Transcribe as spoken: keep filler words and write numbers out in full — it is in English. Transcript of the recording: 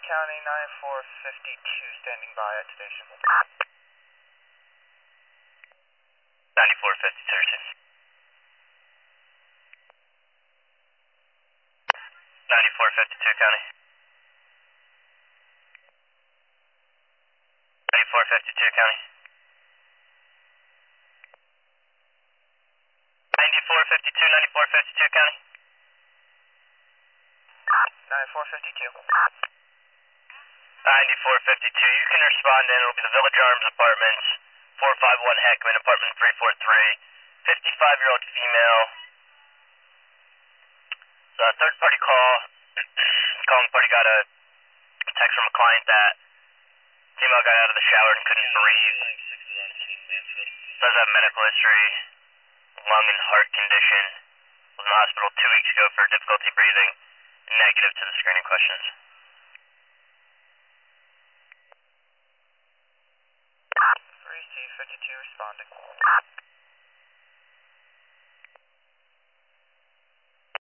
County nine four five two standing by at station. ninety-four fifty-two. ninety-four fifty-two County. ninety-four fifty-two County. ninety-four fifty-two, ninety-four fifty-two County. nine four five two. ninety-four fifty-two, you can respond in. It'll be the Village Arms Apartments, four five one Heckman, apartment three four three. fifty-five-year-old female. So a third-party call. Calling party got a text from a client that female got out of the shower and couldn't breathe. Does have medical history, lung and heart condition. Was in the hospital two weeks ago for difficulty breathing. Negative to the screening questions. three C fifty-two responding.